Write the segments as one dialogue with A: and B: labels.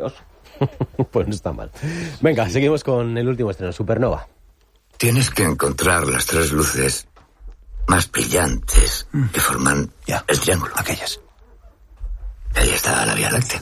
A: euros.
B: Pues no está mal. Venga, seguimos con el último estreno, Supernova.
C: Tienes que encontrar las 3 luces más brillantes que forman el triángulo.
D: Aquellas.
C: Ahí está la Vía Láctea.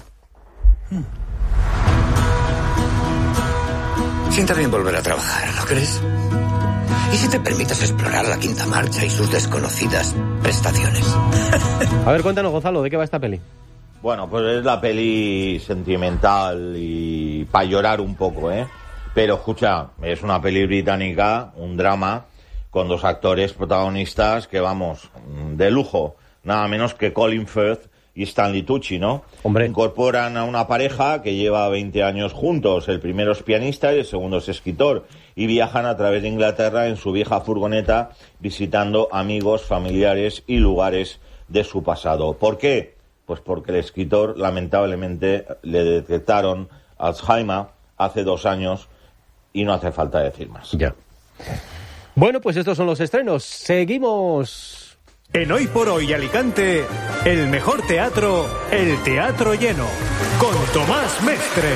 C: Sienta bien volver a trabajar, ¿no crees? ¿Y si te permites explorar la Quinta Marcha y sus desconocidas prestaciones?
B: A ver, cuéntanos, Gonzalo, ¿de qué va esta peli?
A: Bueno, pues es la peli sentimental y para llorar un poco, ¿eh? Pero escucha, es una peli británica, un drama, con 2 actores protagonistas que, vamos, de lujo, nada menos que Colin Firth y Stanley Tucci, ¿no?
B: Hombre.
A: Incorporan a una pareja que lleva 20 años juntos. El primero es pianista y el segundo es escritor. Y viajan a través de Inglaterra en su vieja furgoneta visitando amigos, familiares y lugares de su pasado. ¿Por qué? Pues porque el escritor, lamentablemente, le detectaron Alzheimer hace 2 años y no hace falta decir más.
B: Ya. Bueno, pues estos son los estrenos. Seguimos.
E: En Hoy por Hoy Alicante, el mejor teatro, el Teatro Lleno, con Tomás Mestre.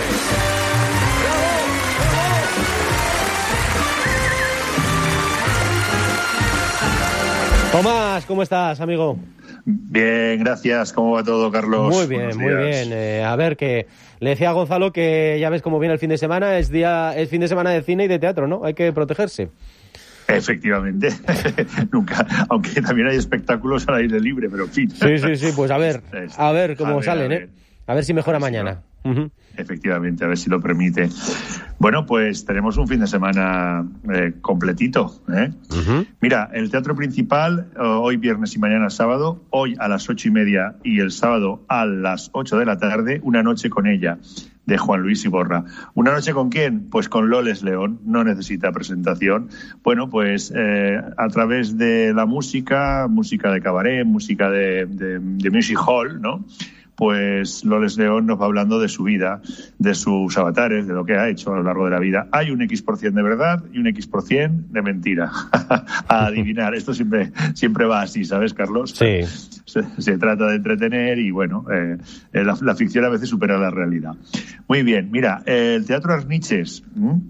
B: Tomás, ¿cómo estás, amigo?
F: Bien, gracias. ¿Cómo va todo, Carlos?
B: Muy bien, muy bien. A ver, que le decía a Gonzalo que ya ves cómo viene el fin de semana, es fin de semana de cine y de teatro, ¿no? Hay que protegerse.
F: Efectivamente. Nunca, aunque también hay espectáculos al aire libre, pero en fin.
B: Sí, pues a ver cómo salen, ¿eh? A ver si mejora mañana.
F: No. Efectivamente, a ver si lo permite. Bueno, pues tenemos un fin de semana completito, ¿eh? Mira, el teatro principal, hoy viernes y mañana sábado, hoy a las 8:30 y el sábado a las 8 de la tarde, Una noche con ella, de Juan Luis Iborra. ¿Una noche con quién? Pues con Loles León, no necesita presentación. Bueno, pues a través de la música de cabaret, música de music hall, ¿no? Pues Loles León nos va hablando de su vida, de sus avatares, de lo que ha hecho a lo largo de la vida. Hay un X% de verdad y un X% de mentira. A adivinar. Esto siempre va así, ¿sabes, Carlos?
B: Sí.
F: Se trata de entretener y, bueno, la ficción a veces supera la realidad. Muy bien, mira, el Teatro Arniches.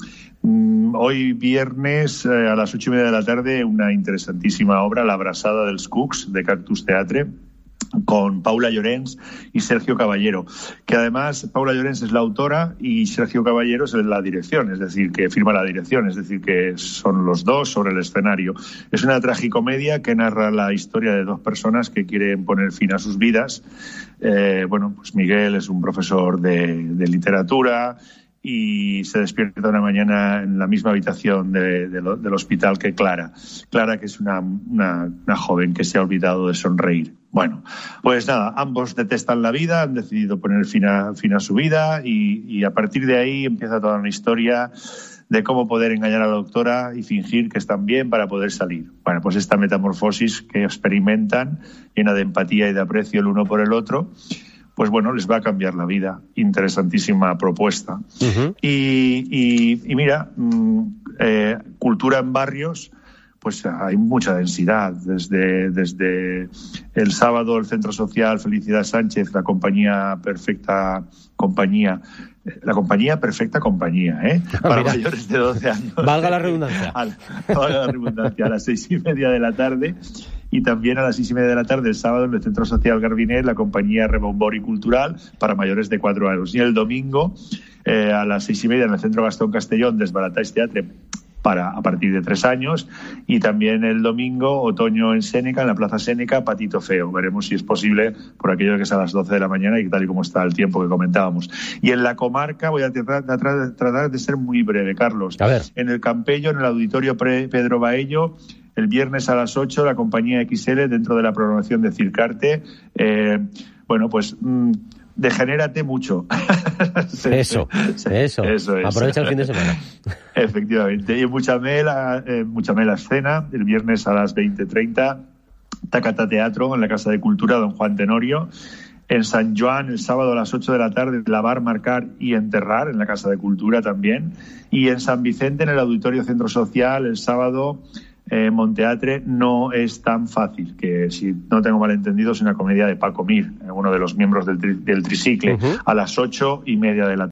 F: Hoy viernes a las 8:30 de la tarde, una interesantísima obra, La Brasada dels Cucs, de Cactus Teatre, con Paula Llorens y Sergio Caballero, que además Paula Llorens es la autora y Sergio Caballero es la dirección, es decir, que firma la dirección, es decir, que son los dos sobre el escenario. Es una tragicomedia que narra la historia de 2 personas que quieren poner fin a sus vidas. Bueno, pues Miguel es un profesor de literatura y se despierta una mañana en la misma habitación del hospital que Clara. Clara, que es una joven que se ha olvidado de sonreír. Bueno, pues nada, ambos detestan la vida, han decidido poner fin a su vida y a partir de ahí empieza toda una historia de cómo poder engañar a la doctora y fingir que están bien para poder salir. Bueno, pues esta metamorfosis que experimentan, llena de empatía y de aprecio el uno por el otro, pues bueno, les va a cambiar la vida. Interesantísima propuesta. Y mira, cultura en barrios, pues hay mucha densidad. Desde el sábado el Centro Social Felicidad Sánchez, la compañía Perfecta Compañía, para mayores de 12 años.
B: Valga la redundancia.
F: Valga la redundancia, a las 6:30 de la tarde. Y también a las 6:30 de la tarde el sábado en el Centro Social Garbinet, la compañía Rebombori Cultural para mayores de 4 años. Y el domingo a las 6:30 en el Centro Gastón Castellón, Desbaratáis Teatre a partir de 3 años, y también el domingo Otoño en Séneca, en la Plaza Séneca, Patito Feo. Veremos si es posible por aquello que es a las 12 de la mañana y tal y como está el tiempo que comentábamos. Y en la comarca voy a tratar de ser muy breve, Carlos.
B: A ver.
F: En el Campello, en el Auditorio Pedro Baello, el viernes a las 8, la compañía XL, dentro de la programación de Circarte. Bueno, pues degenérate mucho.
B: Eso. Aprovecha el fin de semana.
F: Efectivamente. Y en Muchamela Escena, el viernes a las 20:30, Tacata Teatro, en la Casa de Cultura Don Juan Tenorio. En San Joan, el sábado a las 8 de la tarde, Lavar, Marcar y Enterrar, en la Casa de Cultura también. Y en San Vicente, en el Auditorio Centro Social, el sábado, Monteatre, No es tan fácil, que si no tengo mal entendido es una comedia de Paco Mir, uno de los miembros del Tricicle, a las 8:30 de la tarde.